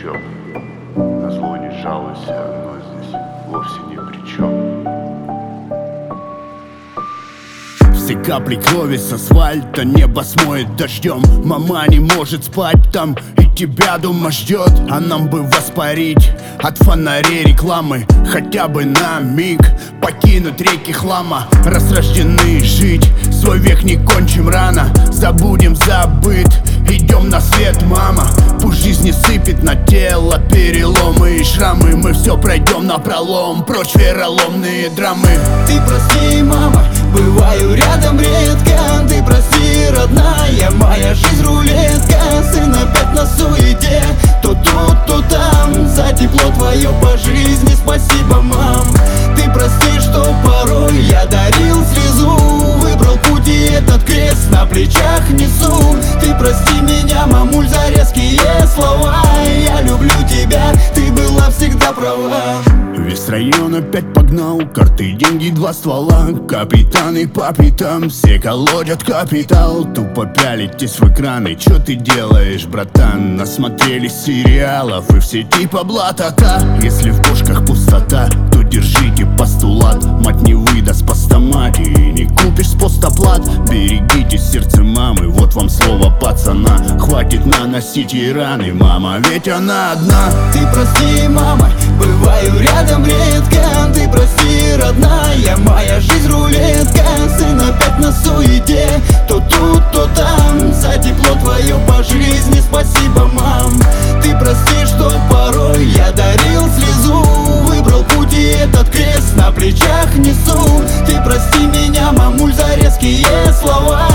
пройдет. На зло не жалуйся, оно здесь вовсе ни при чем. Все капли крови с асфальта небо смоет дождем. Мама не может спать там и тебя дома ждет. А нам бы воспарить от фонарей рекламы, хотя бы на миг покинуть реки хлама. Раз рождены жить, свой век не кончим рано. Забудем забыт, идем на свет, мама. Пусть жизнь не сыпет на тело переломы и шрамы. Мы все пройдем напролом, прочь вероломные драмы. Ты прости, мама, бываю рядом редко. Ты прости, родная, моя жизнь рулетка. Сын опять на суете, то тут, то там. За тепло твое по жизни спасибо, мам. Ты прости, что порой я дарил слезу. Выбрал путь и этот крест на плечах несу. Ты прости меня, мамуль, за резкие слова. Я люблю тебя, ты была всегда права. Весь район опять погнал, карты, деньги, два ствола. Капитаны по пятам, все колотят капитал. Тупо пялитесь в экраны, чё ты делаешь, братан? Насмотрелись сериалов и в сети поблата-та. Если в кошках пустота, то держите постулат. Мать не выдаст постамате и не купишь с постоплат. Берегите сердце мамы, вот вам слово пацана. Хватит наносить ей раны, мама, ведь она одна. Ты прости, мама, бываю рядом редко. Ты прости, родная, моя жизнь рулетка. Сын опять на суете, то тут, то там. За тепло твое по жизни спасибо, мам. Ты прости, что порой я дарил слезу. Выбрал путь и этот крест на плечах несу. Ты прости меня, мамуль, за резкие слова.